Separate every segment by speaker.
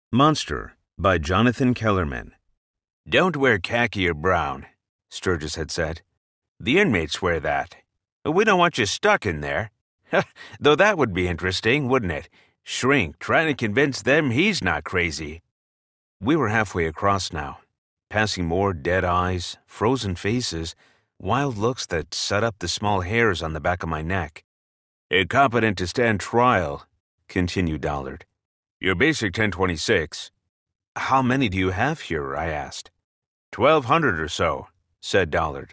Speaker 1: Monster by Jonathan Kellerman.
Speaker 2: Don't wear khaki or brown, Sturgis had said. The inmates wear that. We don't want you stuck in there. Though that would be interesting, wouldn't it? Shrink trying to convince them he's not crazy. We were halfway across now, passing more dead eyes, frozen faces, wild looks that set up the small hairs on the back of my neck. Incompetent to stand trial, continued Dollard. Your basic 1026.
Speaker 1: How many do you have here? I asked.
Speaker 2: 1,200 or so, said Dollard.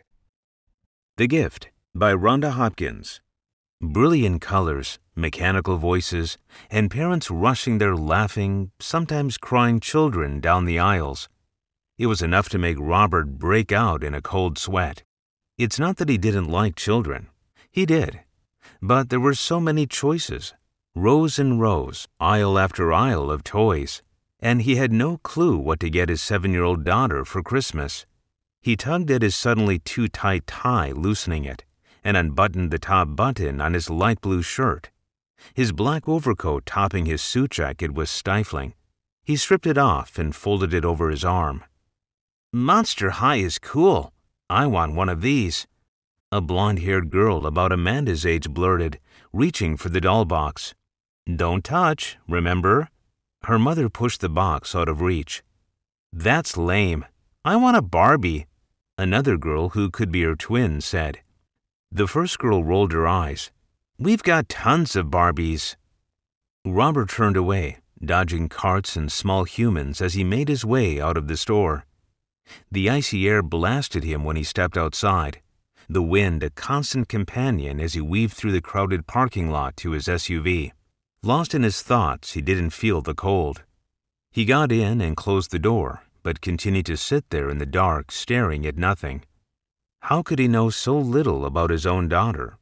Speaker 1: The Gift by Rhonda Hopkins. Brilliant colors, mechanical voices, and parents rushing their laughing, sometimes crying children down the aisles. It was enough to make Robert break out in a cold sweat. It's not that he didn't like children. He did. But there were so many choices, rows and rows, aisle after aisle of toys, and he had no clue what to get his 7-year-old daughter for Christmas. He tugged at his suddenly too tight tie, loosening it, and unbuttoned the top button on his light blue shirt. His black overcoat topping his suit jacket was stifling. He stripped it off and folded it over his arm. Monster High is cool. I want one of these. A blonde-haired girl about Amanda's age blurted, reaching for the doll box. Don't touch, remember? Her mother pushed the box out of reach. That's lame. I want a Barbie, another girl who could be her twin said. The first girl rolled her eyes. We've got tons of Barbies. Robert turned away, dodging carts and small humans as he made his way out of the store. The icy air blasted him when he stepped outside, the wind a constant companion as he weaved through the crowded parking lot to his SUV. Lost in his thoughts, he didn't feel the cold. He got in and closed the door, but continued to sit there in the dark, staring at nothing. How could he know so little about his own daughter?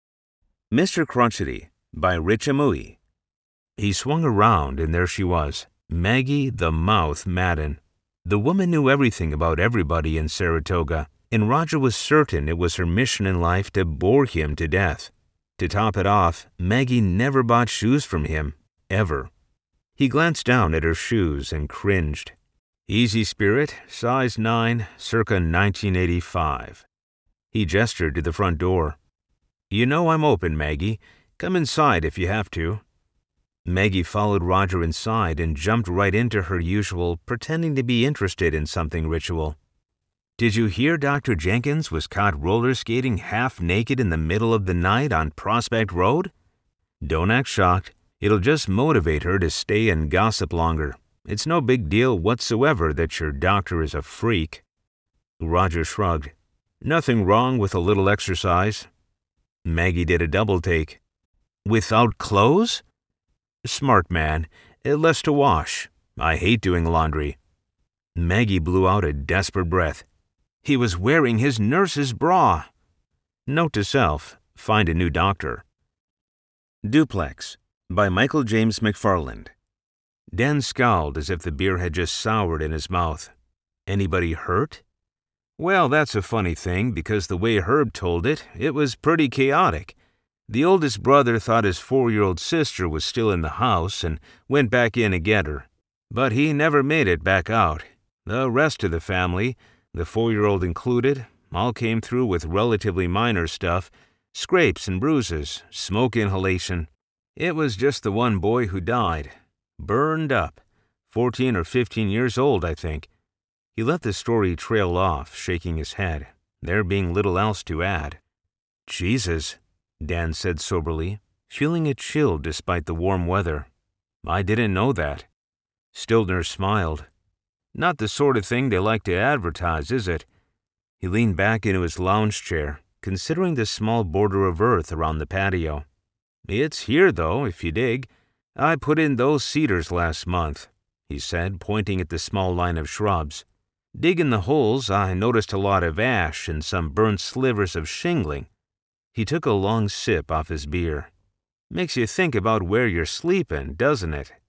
Speaker 1: Mr. Crotchety by Rich Amui. He swung around, and there she was, Maggie the Mouth Madden. The woman knew everything about everybody in Saratoga, and Roger was certain it was her mission in life to bore him to death. To top it off, Maggie never bought shoes from him, ever. He glanced down at her shoes and cringed. Easy Spirit, size 9, circa 1985. He gestured to the front door. You know I'm open, Maggie. Come inside if you have to. Maggie followed Roger inside and jumped right into her usual pretending to be interested in something ritual. Did you hear Dr. Jenkins was caught roller skating half naked in the middle of the night on Prospect Road? Don't act shocked. It'll just motivate her to stay and gossip longer. It's no big deal whatsoever that your doctor is a freak. Roger shrugged. Nothing wrong with a little exercise. Maggie did a double take. Without clothes? Smart man. Less to wash. I hate doing laundry. Maggie blew out a desperate breath. He was wearing his nurse's bra. Note to self, find a new doctor. Duplex by Michael James McFarland. Dan scowled as if the beer had just soured in his mouth. Anybody hurt? Well, that's a funny thing because the way Herb told it, it was pretty chaotic. The oldest brother thought his 4-year-old sister was still in the house and went back in to get her. But he never made it back out. The rest of the family, the 4-year-old included, all came through with relatively minor stuff, scrapes and bruises, smoke inhalation. It was just the one boy who died. Burned up. 14 or 15 years old, I think. He let the story trail off, shaking his head, there being little else to add. Jesus, Dan said soberly, feeling a chill despite the warm weather. I didn't know that. Stildner smiled. Not the sort of thing they like to advertise, is it? He leaned back into his lounge chair, considering the small border of earth around the patio. It's here, though, if you dig. I put in those cedars last month, he said, pointing at the small line of shrubs. Digging the holes, I noticed a lot of ash and some burnt slivers of shingling. He took a long sip off his beer. Makes you think about where you're sleeping, doesn't it?